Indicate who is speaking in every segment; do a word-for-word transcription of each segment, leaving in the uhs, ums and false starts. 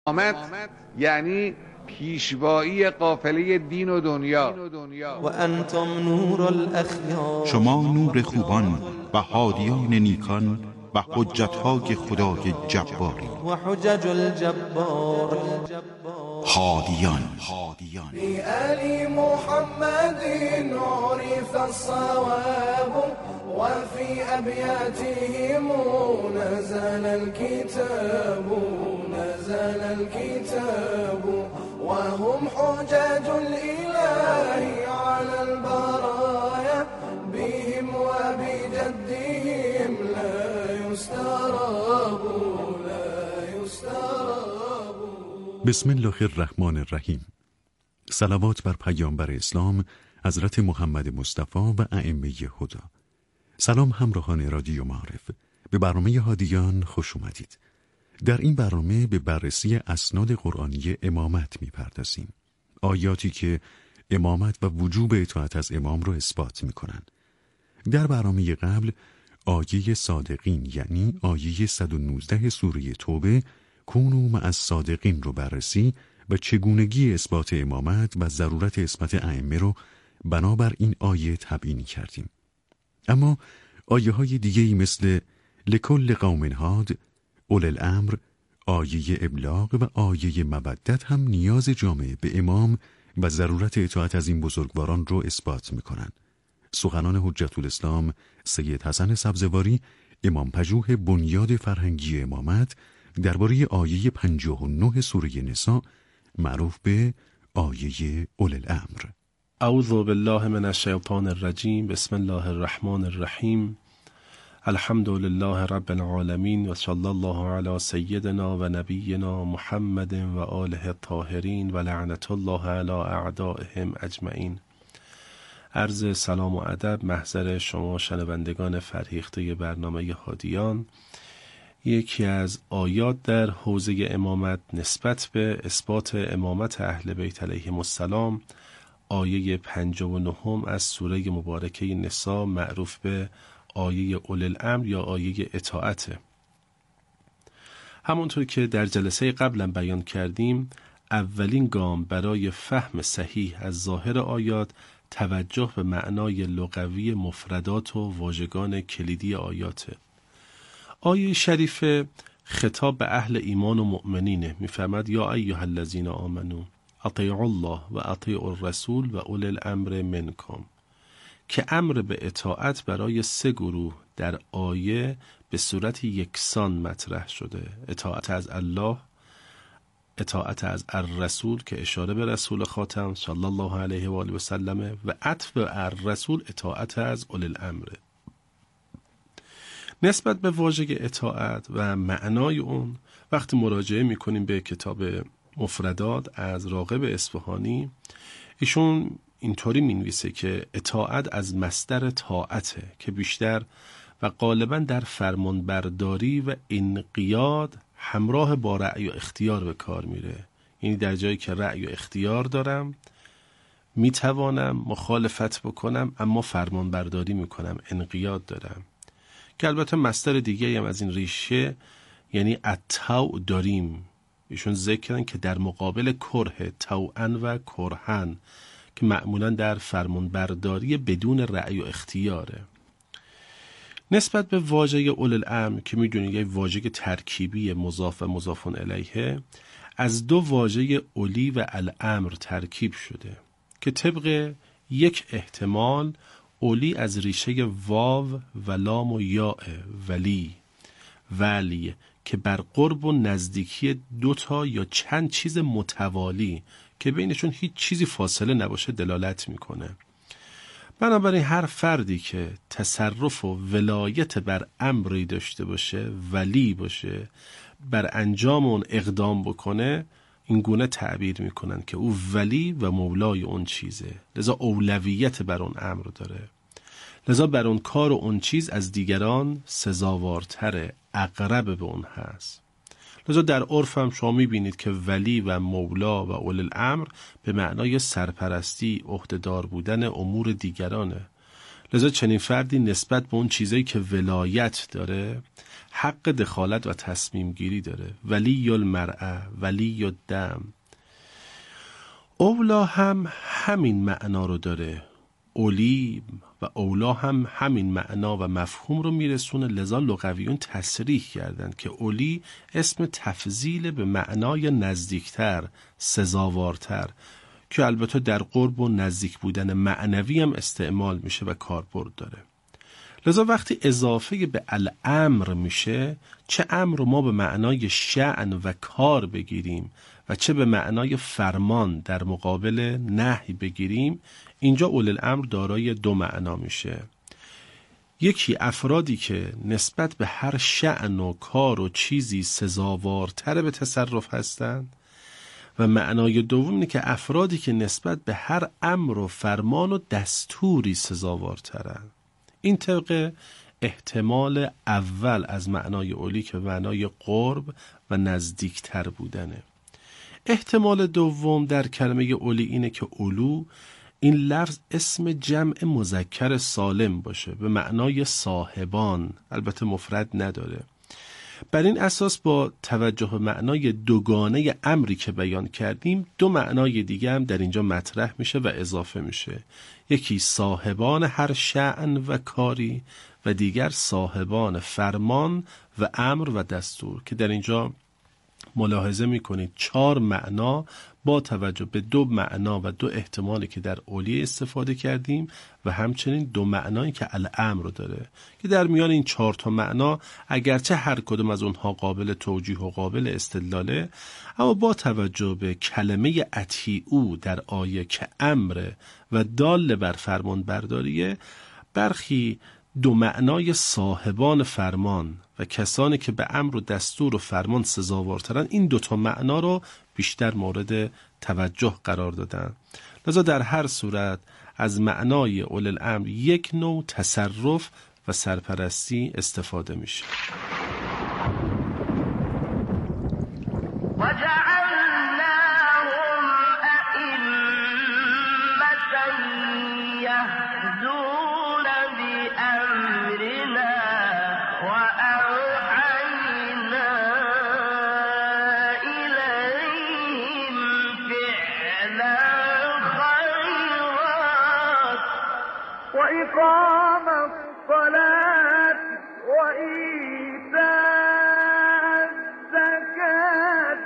Speaker 1: امامت یعنی پیشوایی قافله دین و دنیا.
Speaker 2: و انتم نور الاخیار،
Speaker 3: شما نور خوبان و هادیان نیکان و حجت‌های خدای جباری
Speaker 2: و حجج الجبار.
Speaker 3: هادیان
Speaker 4: بآل محمد عرف الصواب وفي أبياتهم نزل الكتاب نزل الكتاب وهم حجاج الإله على البرايا بهم وبجدهم لا يستراب لا يستراب.
Speaker 5: بسم الله الرحمن الرحیم. صلوات بر پیامبر اسلام حضرت محمد مصطفی و ائمه هدی. سلام همراهان رادیو معارف، به برنامه هادیان خوش اومدید. در این برنامه به بررسی اسناد قرآنی امامت میپردازیم. آیاتی که امامت و وجوب اطاعت از امام رو اثبات میکنن. در برنامه قبل آیه صادقین یعنی آیه صد و نوزده سوره توبه کونوا مع الصادقین رو بررسی و چگونگی اثبات امامت و ضرورت اثبات ائمه رو بنابر این آیه تبیین کردیم. اما آیه های دیگه‌ای مثل لکل قوم هاد، اول الامر، آیه ابلاغ و آیه مودت هم نیاز جامعه به امام و ضرورت اطاعت از این بزرگواران رو اثبات می‌کنند. سخنان حجت الاسلام سید حسن سبزواری، امام پژوه بنیاد فرهنگی امامت، درباره آیه پنجاه و نه سوره نساء معروف به آیه اول الامر.
Speaker 6: اعوذ بالله من الشیطان الرجیم. بسم الله الرحمن الرحیم. الحمد لله رب العالمین و صلی الله علی سیدنا و نبینا محمد و آله الطاهرین و لعنت الله علی اعدائهم اجمعین. عرض سلام و ادب محضر شما شنوندگان فرهیخته برنامه هادیان. یکی از آیات در حوزه امامت نسبت به اثبات امامت اهل بیت علیهم السلام، آیه پنجاه و نه از سوره مبارکه نساء معروف به آیه اول الامر یا آیه اطاعت. همونطور که در جلسه قبلا بیان کردیم، اولین گام برای فهم صحیح از ظاهر آیات توجه به معنای لغوی مفردات و واژگان کلیدی آیاته. آیه شریف خطاب به اهل ایمان و مؤمنینه، میفرماد یا ایها الذین آمنو اطیعوا الله و اطیعوا الرسول و اولی الامر منکم، که امر به اطاعت برای سه گروه در آیه به صورت یکسان مطرح شده. اطاعت از الله، اطاعت از الرسول که اشاره به رسول خاتم صلی الله علیه و آله و سلم و عطف الرسول اطاعت از اولی الامر. نسبت به واژه اطاعت و معنای اون وقتی مراجعه میکنیم به کتاب مفردات از راغب اصفهانی، ایشون اینطوری مینویسه که اطاعت از مصدر طاعته که بیشتر و غالبا در فرمان برداری و انقیاد همراه با رأی و اختیار به کار میره. یعنی در جایی که رأی و اختیار دارم میتوانم مخالفت بکنم اما فرمان برداری میکنم، انقیاد دارم. که البته مصدر دیگه هم از این ریشه یعنی الطوع داریم. ایشون ذکر کردن که در مقابل کره، طوعا و کرهن، که معمولا در فرمان برداری بدون رأی و اختیاره. نسبت به واژه اول الامر که میدونید یه واژه ترکیبی مضاف و مضاف الیه از دو واژه اولی و الامر ترکیب شده که طبق یک احتمال اولی از ریشه واو و لام و یاء ولی ولی که بر قرب و نزدیکی دوتا یا چند چیز متوالی که بینشون هیچ چیزی فاصله نباشه دلالت میکنه. بنابراین هر فردی که تصرف و ولایت بر امری داشته باشه، ولی باشه، بر انجام اون اقدام بکنه، این گونه تعبیر میکنن که او ولی و مولای اون چیزه، لذا اولویت بر اون امر داره، لذا بر اون کار و اون چیز از دیگران سزاوارتره، اقرب به اون هست. لذا در عرف هم شما میبینید که ولی و مولا و اولی الامر به معنای سرپرستی، عهدهدار بودن امور دیگرانه. لذا چنین فردی نسبت به اون چیزایی که ولایت داره حق دخالت و تصمیم گیری داره. ولی المرأه، ولی الدم. اولا هم همین معنا رو داره، اولی و اولا هم همین معنا و مفهوم رو میرسونه. لذا لغویون تصریح کردند که اولی اسم تفضیل به معنای نزدیکتر، سزاوارتر، که البته در قرب و نزدیک بودن معنوی هم استعمال میشه و کاربرد داره. لذا وقتی اضافه به الامر میشه، چه امر رو ما به معنای شأن و کار بگیریم و چه به معنای فرمان در مقابل نهی بگیریم، اینجا اول الامر دارای دو معنا میشه. یکی افرادی که نسبت به هر شأن و کار و چیزی سزاوارتر به تصرف هستند، و معنای دوم اینه که افرادی که نسبت به هر امر و فرمان و دستوری سزاوارترن. این طبق احتمال اول از معنای اولی که معنای قرب و نزدیکتر بودنه. احتمال دوم در کلمه اولی اینه که اولو این لفظ اسم جمع مذکر سالم باشه به معنای صاحبان، البته مفرد نداره. بر این اساس با توجه به معنای دوگانه امری که بیان کردیم، دو معنای دیگه هم در اینجا مطرح میشه و اضافه میشه. یکی صاحبان هر شأن و کاری و دیگر صاحبان فرمان و امر و دستور، که در اینجا ملاحظه میکنید چهار معنا با توجه به دو معنا و دو احتمالی که در اولیه استفاده کردیم و همچنین دو معنایی که الامر رو داره، که در میان این چهار تا معنا اگرچه هر کدوم از اونها قابل توجیه و قابل استدلاله، اما با توجه به کلمه اطیعو در آیه که امر و دال بر فرمان برداریه، برخی دو معنای صاحبان فرمان و کسانی که به امر و دستور و فرمان سزاوارترن، این دوتا معنا رو بیشتر مورد توجه قرار دادن. لذا در هر صورت از معنای اول الامر یک نوع تصرف و سرپرستی استفاده میشه.
Speaker 4: وإقام الصلاة وإيتاء الزكاة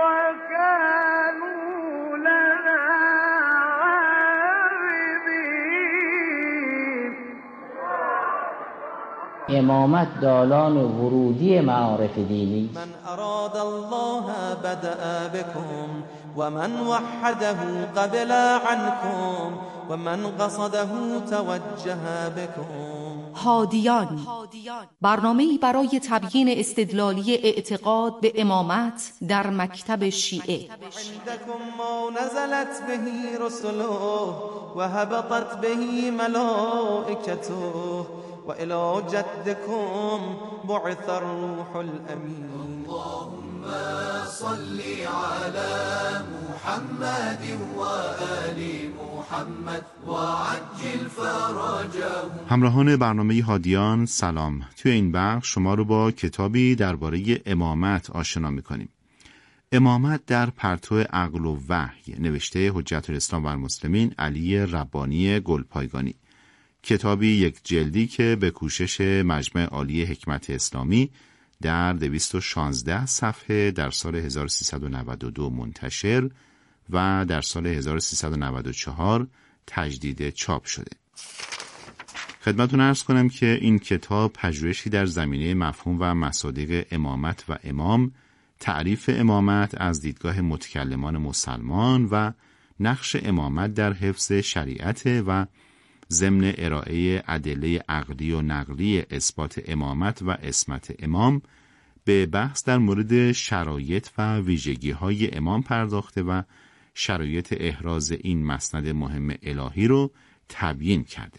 Speaker 4: وكانوا لنا عابدين.
Speaker 7: امامت دالان ورودی معارف دینی.
Speaker 2: من اراد الله بدأ بكم ومن وحده قبل عنكم ومن قصده توجه بكم.
Speaker 8: هادیان، برنامه‌ای برای تبیین استدلالی اعتقاد به امامت در مکتب شیعه.
Speaker 2: عندكم ما نزلت به رسله وهبطت به ملائكته وإلى جدكم بعث الروح الأمين.
Speaker 4: اللهم صل على محمد وآل محمد وعجل فرجهم.
Speaker 3: همراهان برنامه هادیان سلام. توی این بخش شما رو با کتابی درباره امامت آشنا می‌کنیم. امامت در پرتو عقل و وحی، نوشته حجت الاسلام و المسلمین علی ربانی گلپایگانی. کتابی یک جلدی که به کوشش مجمع عالی حکمت اسلامی در دویست و شانزده صفحه در سال هزار و سیصد و نود و دو منتشر و در سال هزار و سیصد و نود و چهار تجدید چاپ شده. خدمتتون عرض کنم که این کتاب پژوهشی در زمینه مفهوم و مصادیق امامت و امام، تعریف امامت از دیدگاه متکلمان مسلمان و نقش امامت در حفظ شریعت و ضمن ارائه ادله عقلی و نقلی اثبات امامت و عصمت امام، به بحث در مورد شرایط و ویژگی‌های امام پرداخته و شرایط احراز این مسند مهم الهی رو تبیین کرده.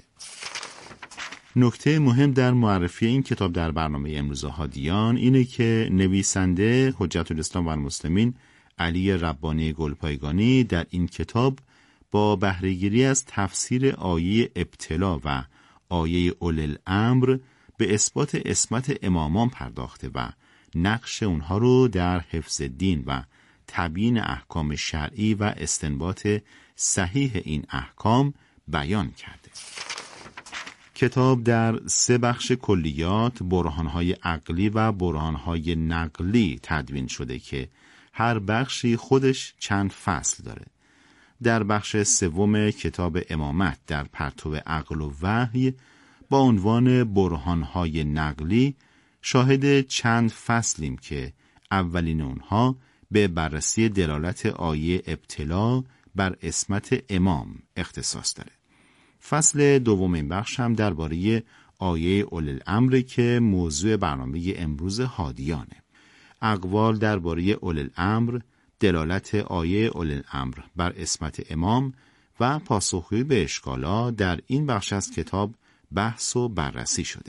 Speaker 3: نکته مهم در معرفی این کتاب در برنامه امروز هادیان اینه که نویسنده حجت الاسلام و المسلمین علی ربانی گلپایگانی در این کتاب با بهره‌گیری از تفسیر آیه ابتلا و آیه اولی الامر به اثبات عصمت امامان پرداخته و نقش اونها رو در حفظ دین و تبیین احکام شرعی و استنباط صحیح این احکام بیان کرده. کتاب در سه بخش کلیات، برهانهای عقلی و برهانهای نقلی تدوین شده که هر بخشی خودش چند فصل داره. در بخش سوم کتاب امامت در پرتو عقل و وحی با عنوان برهانهای نقلی شاهد چند فصلیم که اولین اونها به بررسی دلالت آیه ابتلا بر عصمت امام اختصاص داره. فصل دومین بخش هم درباره آیه اولی الامر که موضوع برنامه امروز هادیانه. اقوال درباره اولی الامر، دلالت آیه اولی الامر بر عصمت امام و پاسخگویی به اشکالات در این بخش از کتاب بحث و بررسی شده.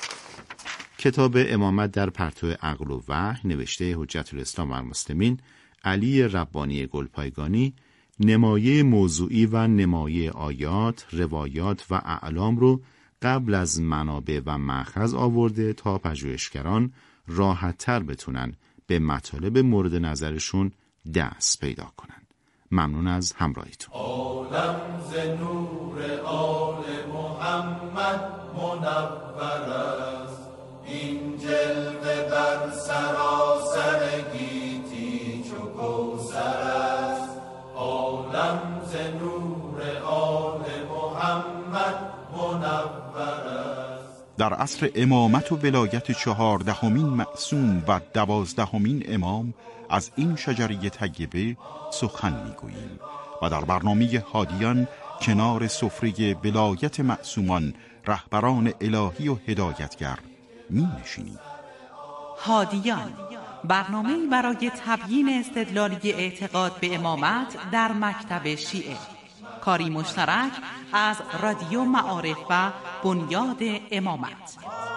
Speaker 3: کتاب امامت در پرتو عقل و وحی نوشته حجت الاسلام و المسلمین علی ربانی گلپایگانی نمایه موضوعی و نمایه آیات، روایات و اعلام رو قبل از منابع و مأخذ آورده تا پژوهشگران راحت‌تر بتونن به مطالب مورد نظرشون دست پیدا کنن. ممنون از همراهیتون.
Speaker 4: عالم ز نور آل محمد منور است، این جلوه بر سراسر گیتی چو کوثر است. عالم ز نور آل محمد منور است.
Speaker 9: در عصر امامت و ولایت چهاردهمین معصوم و دوازدهمین امام از این شجره طیبه سخن میگوییم و در برنامه هادیان کنار سفره ولایت معصومان، رهبران الهی و هدایتگر می نشینیم.
Speaker 10: هادیان، برنامه‌ای برای تبیین استدلالی اعتقاد به امامت در مکتب شیعه، کاری مشترک از رادیو معارف و بنیاد امامت.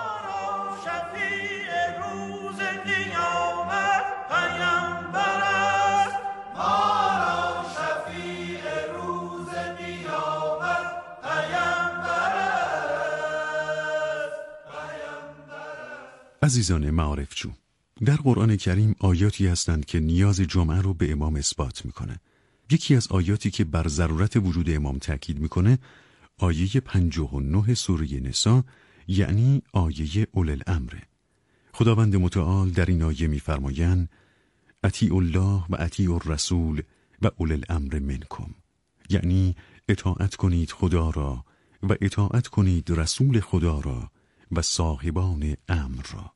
Speaker 5: عزیزان معارفجو، در قرآن کریم آیاتی هستند که نیاز جمعه رو به امام اثبات میکنه. یکی از آیاتی که بر ضرورت وجود امام تأکید میکنه آیه پنجاه و نه سوره نساء، یعنی آیه اولی الامره. خداوند متعال در این آیه میفرمایند اطیعوا الله و اطیعوا الرسول و اولی الامر منکم، یعنی اطاعت کنید خدا را و اطاعت کنید رسول خدا را و صاحبان امر را.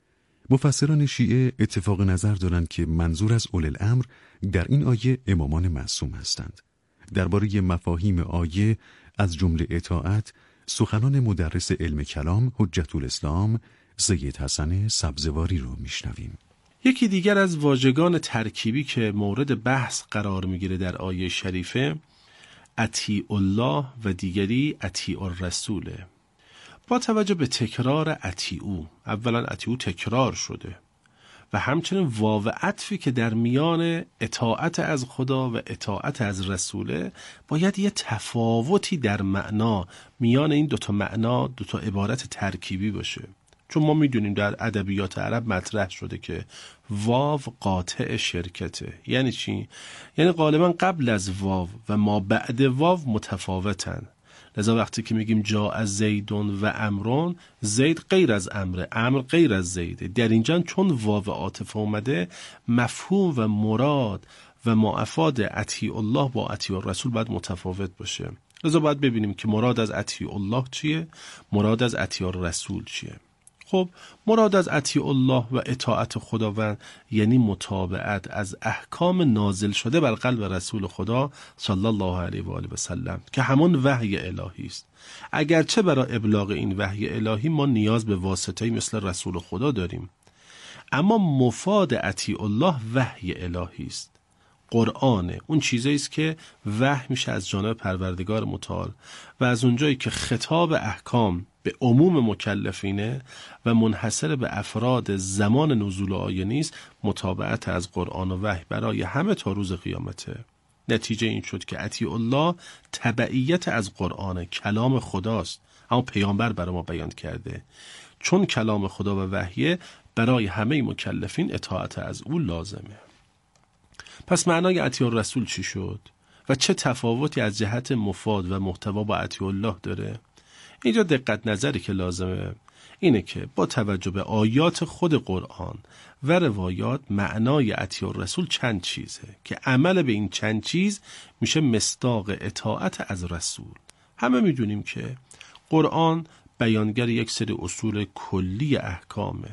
Speaker 5: مفسران شیعه اتفاق نظر دارند که منظور از اولی الامر در این آیه امامان معصوم هستند. درباره مفاهیم آیه از جمله اطاعت سخنان مدرس علم کلام حجت الاسلام سید حسن سبزواری رو میشنویم.
Speaker 6: یکی دیگر از واژگان ترکیبی که مورد بحث قرار میگیره در آیه شریفه اطیع الله و دیگری اطیع الرسوله. با توجه به تکرار اطیعو، اولا اطیعو تکرار شده و همچنین واو عطفی که در میان اطاعت از خدا و اطاعت از رسوله، باید یه تفاوتی در معنا میان این دوتا معنا، دوتا عبارت ترکیبی باشه. چون ما میدونیم در ادبیات عرب مطرح شده که واو قاطع شرکته. یعنی چی؟ یعنی غالبا قبل از واو و ما بعد واو متفاوتن. لذا وقتی که میگیم جا از زیدون و امرون، زید غیر از امره، امر غیر از زیده. در اینجا چون واو عاطفه اومده، مفهوم و مراد و معافات اطیع الله با اطیع الرسول باید متفاوت باشه. لذا باید ببینیم که مراد از اطیع الله چیه، مراد از اطیع الرسول چیه. خب مراد از اطیع الله و اطاعت خداوند یعنی متابعت از احکام نازل شده بر قلب رسول خدا صلی الله علیه و آله و سلم که همون وحی الهی است. اگرچه برای ابلاغ این وحی الهی ما نیاز به واسطه‌ای مثل رسول خدا داریم، اما مفاد اطیع الله وحی الهی است. قرآنه، اون چیزی است که وحی میشه از جانب پروردگار متعال و از اونجایی که خطاب احکام به عموم مکلفینه و منحصر به افراد زمان نزول آیه نیست، متابعت از قرآن و وحی برای همه تا روز قیامته. نتیجه این شد که اطیع الله تبعیت از قرآن، کلام خداست. اما پیامبر برای ما بیان کرده. چون کلام خدا و وحیه برای همه مکلفین اطاعت از او لازمه. پس معنای اطیع الرسول چی شد و چه تفاوتی از جهت مفاد و محتوا با اطیع الله داره؟ اینجا دقت نظری که لازمه اینه که با توجه به آیات خود قرآن و روایات معنای اطیع الرسول چند چیزه که عمل به این چند چیز میشه مصداق اطاعت از رسول. همه میدونیم که قرآن بیانگر یک سری اصول کلی احکامه.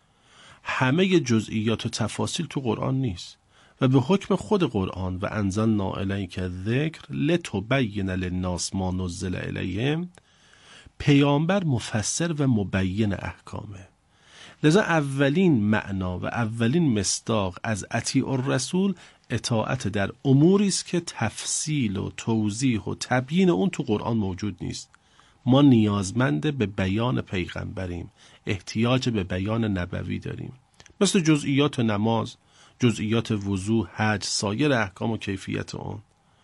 Speaker 6: همه جزئیات و تفاصیل تو قرآن نیست و به حکم خود قرآن و انزلنا الیک الذکر لتبین للناس ما نزل الیهم، پیامبر مفسر و مبین احکامه. لذا اولین معنا و اولین مصداق از اطیع الرسول اطاعت در اموری است که تفصیل و توضیح و تبیین اون تو قرآن موجود نیست. ما نیازمند به بیان پیغمبریم، احتیاج به بیان نبوی داریم، مثل جزئیات نماز، جزئیات وضو، حج، سایر احکام و کیفیت اون.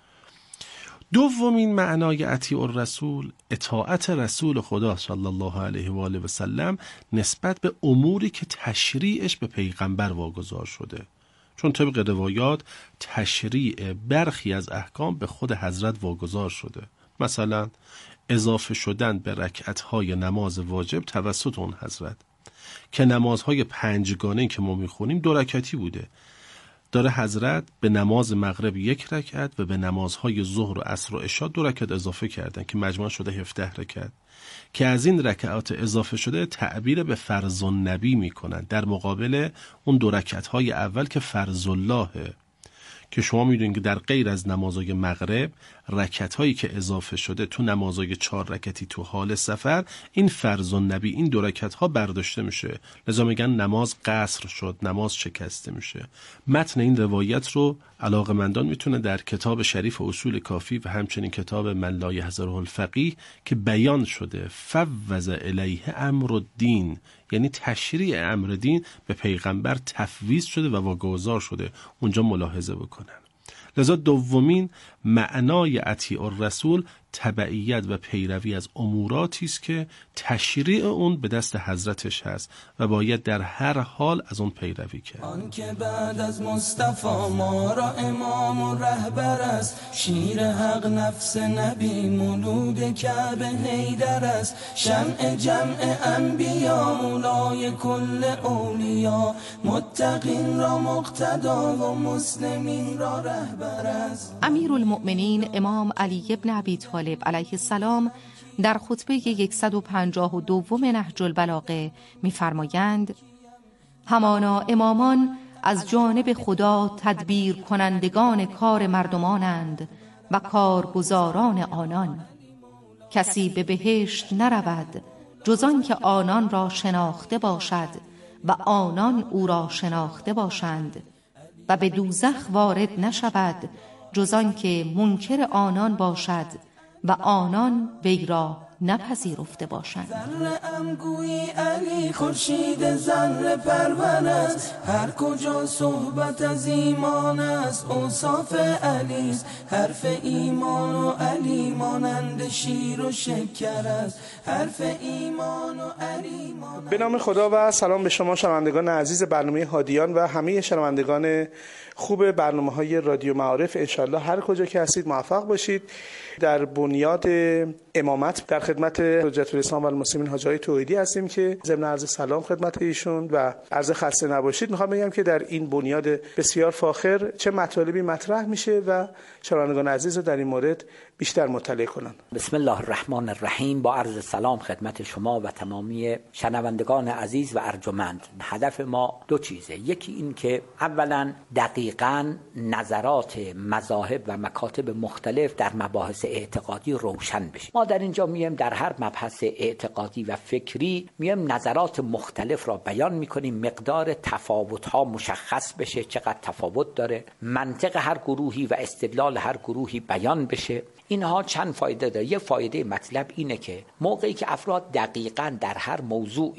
Speaker 6: دومین معنای اطیع الرسول اطاعت رسول خدا صلی الله علیه و آله و سلم نسبت به اموری که تشریعش به پیغمبر واگذار شده، چون طبق روایات تشریع برخی از احکام به خود حضرت واگذار شده. مثلا اضافه شدن به رکعت‌های نماز واجب توسط اون حضرت که نمازهای پنجگانه‌ای که ما میخونیم دو رکعتی بوده، داره حضرت به نماز مغرب یک رکعت و به نمازهای ظهر و عصر و عشاء دو رکعت اضافه کردن که مجموع شده هفده رکعت، که از این رکعات اضافه شده تعبیر به فرض النبی میکنن در مقابل اون دو رکعت‌های اول که فرض اللهه، که شما میدونید که در غیر از نمازهای مغرب رکعت‌هایی که اضافه شده تو نمازهای چهار رکعتی تو حال سفر، این فرض النبی، این دو رکعت‌ها برداشته میشه، لذا میگن نماز قصر شد، نماز شکسته میشه. متن این روایت رو علاقه‌مندان میتونه در کتاب شریف اصول کافی و همچنین کتاب من لا یحضره الفقیه که بیان شده فوض الیه امر الدین، یعنی تشریع امر دین به پیغمبر تفویض شده و واگذار شده، اونجا ملاحظه بکنن. لذا دومین معنای اطیع الرسول تبعیت و پیروی از اموراتی است که تشریع اون به دست حضرتش هست و باید در هر حال از اون پیروی کرد.
Speaker 11: آن که بعد از مصطفی ما را امام و رهبر است، شیر حق نفس نبی مولود کعبه حیدر است، شمع جمع انبیا مولای کل اولیا، متقین را مقتدا و مسلمین را رهبر است.
Speaker 8: امیرالمؤمنین امام علی بن ابی طالب علیه السلام در خطبه صد و پنجاه و دو نهج البلاغه می‌فرمایند: همانا امامان از جانب خدا تدبیر کنندگان کار مردمانند و کارگزاران آنان. کسی به بهشت نرود جز آن که آنان را شناخته باشد و آنان او را شناخته باشند، و به دوزخ وارد نشود جز آن که منکر آنان باشد و آنان وی را نپذیرفته باشند.
Speaker 11: ذره ام گویی علی خورشید ذره پرور است، هر کجا صحبت از ایمان است اوصاف علی است، حرف ایمان و علی مانند شیر و شکر است، حرف ایمان و علی مانند.
Speaker 12: به نام خدا و سلام به شما شنوندگان عزیز برنامه هادیان و همه شنوندگان خوب برنامه‌های رادیو معارف. انشالله هر کجا که هستید موفق باشید. در بنیاد امامت در خدمت حجت الاسلام و المسلمین حاج آقای توحیدی هستیم که ضمن عرض سلام خدمت ایشون و عرض خسته نباشید میخوام بگم که در این بنیاد بسیار فاخر چه مطالبی مطرح میشه و شنوندگان عزیز رو در این مورد بیشتر مطلع کنن.
Speaker 13: بسم الله الرحمن الرحیم. با عرض سلام خدمت شما و تمامی شنوندگان عزیز و ارجمند. هدف ما دو چیزه، یکی این که اولا دقیقاً نظرات مذاهب و مکاتب مختلف در مباحث اعتقادی روشن بشه. ما در اینجا میایم در هر مبحث اعتقادی و فکری میایم نظرات مختلف را بیان میکنیم، مقدار تفاوت‌ها مشخص بشه، چقدر تفاوت داره، منطق هر گروهی و استدلال هر گروهی بیان بشه. اینها چند فایده داره. یه فایده مطلب اینه که موقعی که افراد دقیقاً در هر موضوعی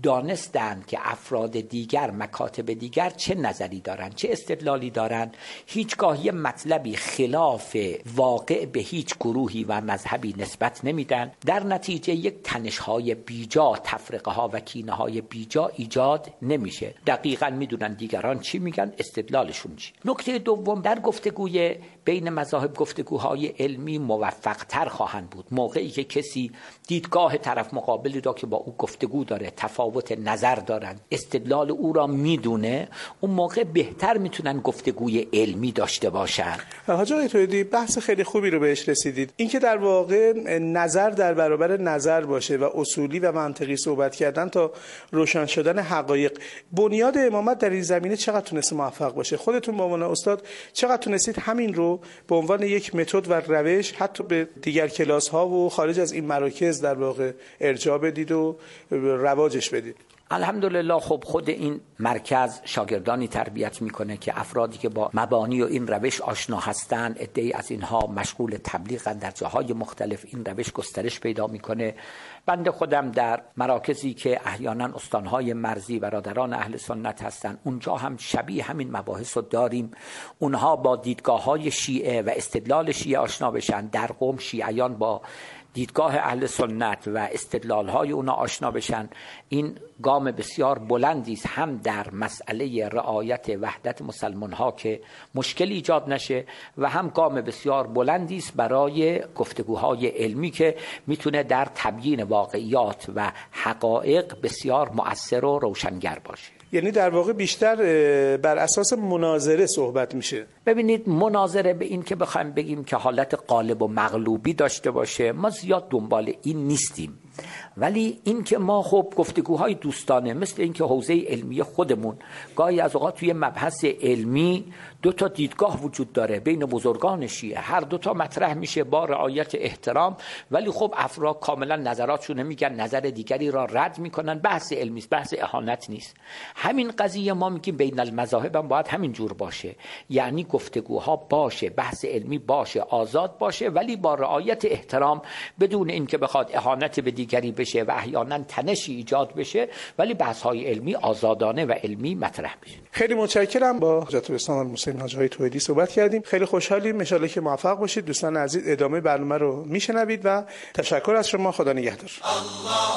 Speaker 13: دانستند که افراد دیگر، مکاتب دیگر چه نظری دارند، چه استدلالی دارند، هیچگاه یه مطلبی خلاف واقع به هیچ گروهی و مذهبی نسبت نمیدن. در نتیجه یک تنش‌های بیجا، تفرقه‌ها و کینه‌های بیجا ایجاد نمیشه. دقیقاً میدونن دیگران چی میگن، استدلالشون چی. نکته دوم، در گفتگوی بین مذاهب گفتگوهای علمی موفق‌تر خواهند بود موقعی که کسی دیدگاه طرف مقابلی را که با او گفتگو داره، تفاوت نظر دارن، استدلال او را میدونه، اون موقع بهتر میتونن گفتگوی علمی داشته باشن.
Speaker 12: حاج آقای توحیدی بحث خیلی خوبی رو بهش رسیدید. اینکه در واقع نظر در برابر نظر باشه و اصولی و منطقی صحبت کردن تا روشن شدن حقایق. بنیاد امامت در این زمینه چقدر تونسته موفق باشه؟ خودتون به عنوان استاد چقدر تونستید همین رو به عنوان یک متد و روش حتی به دیگر کلاس ها و خارج از این مراکز در واقع ارجاع بدید و رواجش بدید؟
Speaker 13: الحمدلله. خب خود این مرکز شاگردانی تربیت میکنه که افرادی که با مبانی و این روش آشنا هستند، عده‌ای از اینها مشغول تبلیغ در جاهای مختلف، این روش گسترش پیدا میکنه. بنده خودم در مراکزی که احیانا استانهای مرزی برادران اهل سنت هستند، اونجا هم شبیه همین مباحث رو داریم. اونها با دیدگاه‌های شیعه و استدلال شیعه آشنا بشن، در قم شیعیان با دیدگاه اهل سنت و استدلال‌های اونا آشنا بشن. این گام بسیار بلندی است، هم در مسئله رعایت وحدت مسلمان‌ها که مشکل ایجاد نشه، و هم گام بسیار بلندی است برای گفتگوهای علمی که میتونه در تبیین واقعیات و حقایق بسیار مؤثر و روشنگر باشه.
Speaker 12: یعنی در واقع بیشتر بر اساس مناظره صحبت میشه.
Speaker 13: ببینید، مناظره به این که بخوایم بگیم که حالت غالب و مغلوبی داشته باشه، ما زیاد دنبال این نیستیم. ولی این که ما خب گفتگوهای دوستانه مثل این که حوزه علمی خودمون گاهی از اوقات توی مبحث علمی دو تا دیدگاه وجود داره بین بزرگان شیعه، هر دو تا مطرح میشه با رعایت احترام، ولی خب افراد کاملا نظراتشون نمیگن، نظر دیگری را رد میکنن. بحث علمی است، بحث اهانت نیست. همین قضیه ما میگیم بین المذاهب هم باید همین جور باشه، یعنی گفتگوها باشه، بحث علمی باشه، آزاد باشه، ولی با رعایت احترام، بدون اینکه بخواد اهانت به دیگری بشه و احیانا تنشی ایجاد بشه، ولی بحث‌های علمی آزادانه و علمی مطرح بشه.
Speaker 12: خیلی متشکرم. با حضرت الاسلام المسلمین حاج آقای توحیدی صحبت کردیم. خیلی خوشحالیم. ان شاءالله که موفق باشید. دوستان عزیز ادامه برنامه رو میشنوید و تشکر از شما. خدا نگهدار. الله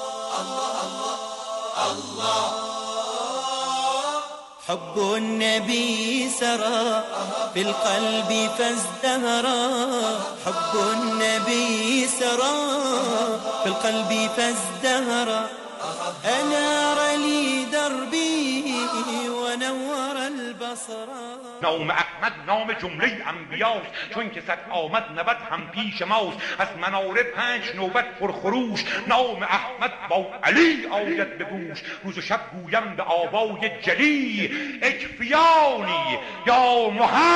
Speaker 12: الله الله
Speaker 11: حب النبي سرى في القلب فازدهرا حب النبي سرى في القلب فازدهرا أنار لي دربي ونور البصر.
Speaker 14: نام احمد نام جمله انبیاست، چون که صد آمد نبد هم پیش ماست. از مناره پنج نوبت پرخروش، نام احمد با علی آید به گوش. روز و شب گویم به آوای جلی، اکفیانی یا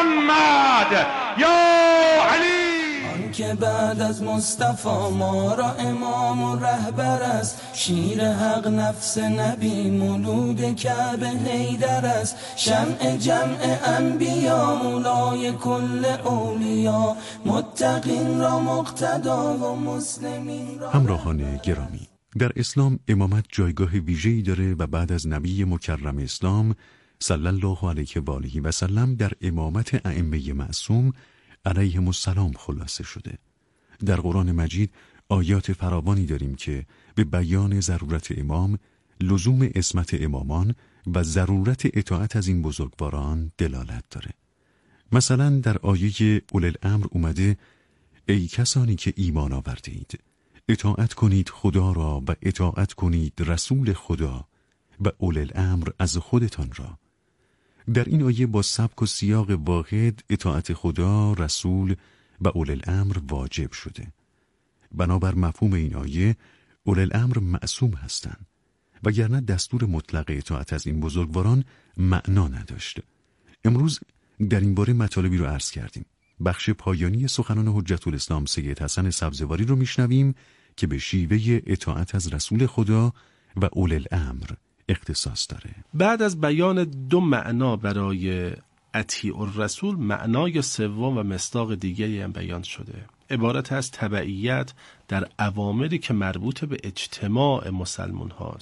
Speaker 14: محمد یا علی.
Speaker 11: که بعد از مصطفی ما را امام و رهبر است، شیر حق نفس نبی مولود کعبه حیدر است. شمع جمع انبیا مولای کل اولیا، متقین را مقتدا و مسلمین را.
Speaker 5: همراهان گرامی، در اسلام امامت جایگاه ویژه‌ای داره و بعد از نبی مکرم اسلام صلی الله علیه و آله و سلم در امامت ائمه معصوم علیهم السلام خلاصه شده. در قرآن مجید آیات فراوانی داریم که به بیان ضرورت امام، لزوم عصمت امامان و ضرورت اطاعت از این بزرگواران دلالت داره. مثلا در آیه اولی الامر اومده ای کسانی که ایمان آورده اید، اطاعت کنید خدا را و اطاعت کنید رسول خدا و اولی الامر از خودتان را. در این آیه با سبک و سیاق واحد اطاعت خدا، رسول و اولی الامر واجب شده. بنابر مفهوم این آیه اولی الامر معصوم هستند، وگرنه دستور مطلق اطاعت از این بزرگواران معنا نداشت. امروز در این باره مطالبی رو عرض کردیم. بخش پایانی سخنان حجت الاسلام سید حسن سبزواری رو میشنویم که به شیوه اطاعت از رسول خدا و اولی الامر اختصاص داره.
Speaker 6: بعد از بیان دو معنا برای اطیع الرسول، معنای سوم و مصداق دیگری هم بیان شده. عبارت از تبعیت در اوامری که مربوط به اجتماع مسلمان هاست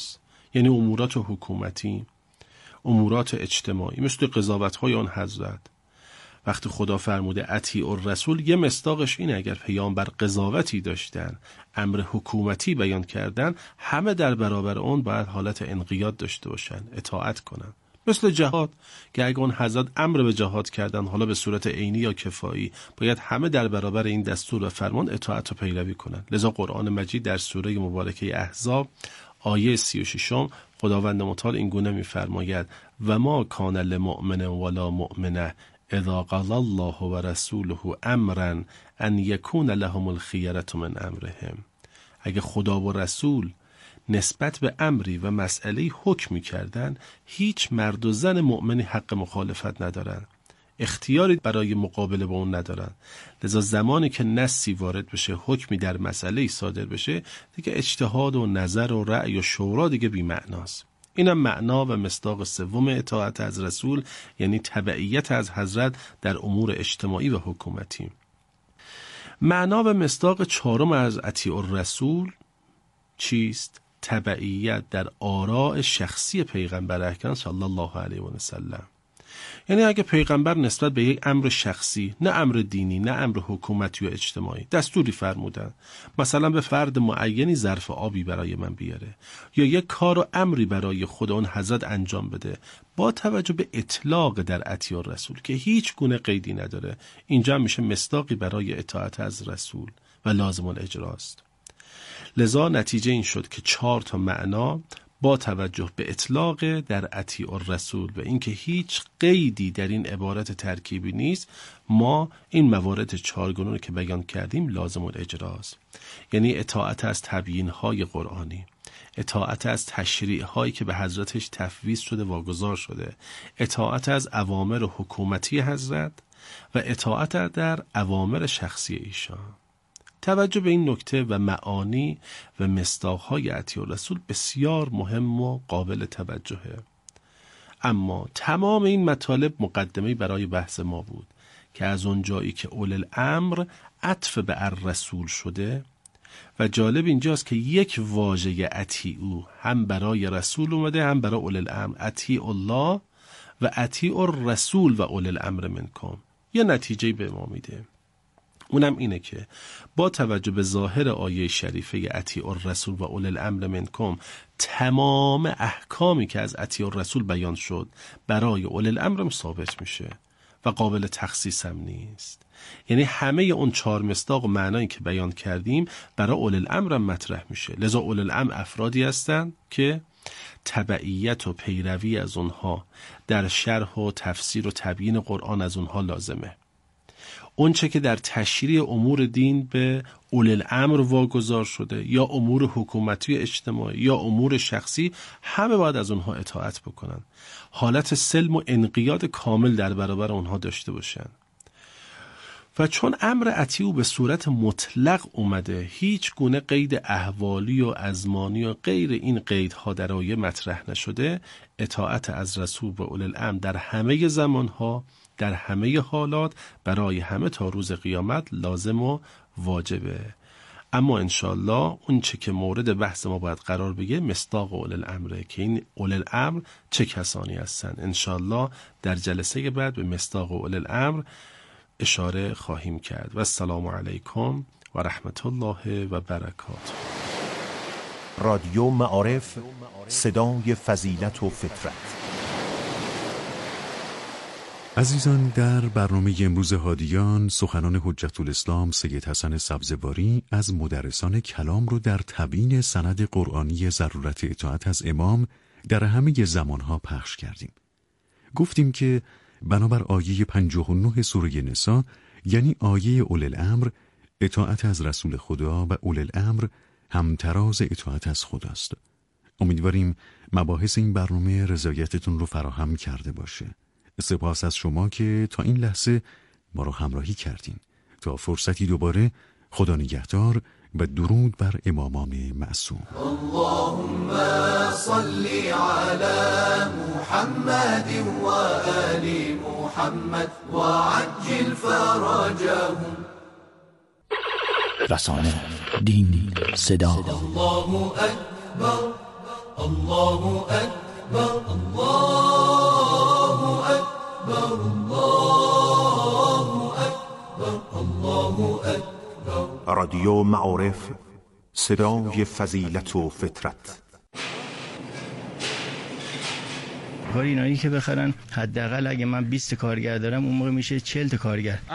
Speaker 6: یعنی امورات حکومتی، امورات اجتماعی، مثل قضاوت‌های آن حضرت. وقتی خدا فرموده اطیعوا الرسول، یه مصداقش اینه اگر پیامبر قضاوتی داشتن، امر حکومتی بیان کردن، همه در برابر اون باید حالت انقیاد داشته باشن، اطاعت کنن. مثل جهاد که اگه اون حضرت امر به جهاد کردن، حالا به صورت عینی یا کفایی، باید همه در برابر این دستور و فرمان اطاعت و پیروی کنن. لذا قرآن مجید در سوره مبارکه احزاب آیه سی و شش خداوند متعال این گونه می‌فرماید و ما کان لمؤمن ولا مؤمنه اذا قضى الله و رسوله امرا ان یکون لهم الخیرة من امرهم. اگه خدا و رسول نسبت به امری و مسئله حکم کردن، هیچ مرد و زن مؤمنی حق مخالفت ندارن، اختیاری برای مقابله با اون ندارن. لذا زمانی که نصی وارد بشه، حکمی در مسئله صادر بشه، دیگه اجتهاد و نظر و رأی و شورا دیگه بی معناست. اینم معنا و مصداق سوم اطاعت از رسول، یعنی تبعیت از حضرت در امور اجتماعی و حکومتی. معنا و مصداق چهارم از اطیعوا الرسول چیست؟ تبعیت در آراء شخصی پیغمبر اکرم صلی الله علیه و سلم. یعنی اگه پیغمبر نسبت به یک امر شخصی، نه امر دینی، نه امر حکومتی و اجتماعی، دستوری فرمودن، مثلا به فرد معینی ظرف آبی برای من بیاره یا یک کار و امری برای خود اون حضرت انجام بده، با توجه به اطلاق در اطیعوا الرسول که هیچ گونه قیدی نداره، اینجا میشه مصداقی برای اطاعت از رسول و لازم الاجراست. لذا نتیجه این شد که چهار تا معنا با توجه به اطلاق در اطیعوا الرسول و اینکه هیچ قیدی در این عبارت ترکیبی نیست، ما این موارد چهارگانه رو که بیان کردیم لازم الاجراست. یعنی اطاعت از تبیین‌های قرآنی، اطاعت از تشریع‌هایی که به حضرتش تفویض شده واگذار شده، اطاعت از اوامر حکومتی حضرت و اطاعت در اوامر شخصی ایشان. توجه به این نکته و معانی و مصداق‌های اطیعوا الرسول بسیار مهم و قابل توجهه. اما تمام این مطالب مقدمه‌ای برای بحث ما بود که از اون جایی که اول الامر عطف به الرسول شده و جالب اینجاست که یک واژه اطیعوا هم برای رسول اومده هم برای اول الامر، اطیعوا الله و اطیعوا الرسول و اول الامر منکم. یه نتیجه به ما میده، اونم اینه که با توجه به ظاهر آیه شریفه اطیعوا الرسول و اول الامر منکم، تمام احکامی که از اطیعوا الرسول بیان شد برای اول الامر ثابت میشه و قابل تخصیص هم نیست. یعنی همه اون چهار مصداق و معنایی که بیان کردیم برای اول الامر هم مطرح میشه. لذا اول الامر افرادی هستند که تبعیت و پیروی از اونها در شرح و تفسیر و تبیین قرآن از اونها لازمه. اون چه که در تشریع امور دین به اول الامر واگذار شده، یا امور حکومتی و اجتماعی یا امور شخصی، همه باید از اونها اطاعت بکنن، حالت سلم و انقیاد کامل در برابر اونها داشته باشن. و چون امر اطیعوا به صورت مطلق اومده، هیچ گونه قید احوالی و ازمانی و غیر این قیدها در آیه مطرح نشده، اطاعت از رسول و اول الامر در همه زمانها، در همه حالات، برای همه تا روز قیامت لازم و واجبه. اما انشالله اون چه که مورد بحث ما باید قرار بگیره مصداق اول الامره که این اول الامر چه کسانی هستن. انشالله در جلسه بعد به مصداق اول الامر اشاره خواهیم کرد. و السلام علیکم و رحمت الله و برکاته.
Speaker 15: رادیو معارف، صدای فضیلت و فطرت.
Speaker 5: عزیزان، در برنامه امروز هادیان سخنان حجت الاسلام سید حسن سبزواری از مدرسان کلام رو در تبیین سند قرآنی ضرورت اطاعت از امام در همه زمانها پخش کردیم. گفتیم که بنابر آیه پنجاه و نه سوره نساء، یعنی آیه اول الامر، اطاعت از رسول خدا و اول الامر همتراز اطاعت از خداست. امیدواریم مباحث این برنامه رضایتتون رو فراهم کرده باشه. سپاس از شما که تا این لحظه ما رو همراهی کردین. تا فرصتی دوباره، خدا نگهدار و درود بر امامان معصوم.
Speaker 4: اللهم صل علی محمد و آل محمد و عجل فرجهم.
Speaker 16: رسانه، دین، صدا.
Speaker 4: الله اکبر الله اکبر الله اکبر الله اکبر الله اکبر.
Speaker 15: رادیو معارف، صدای فضیلت و فطرت.
Speaker 16: کاری اینایی که بخرن حداقل اگه من بیست کارگر دارم اون موقع میشه چهل تا کارگر.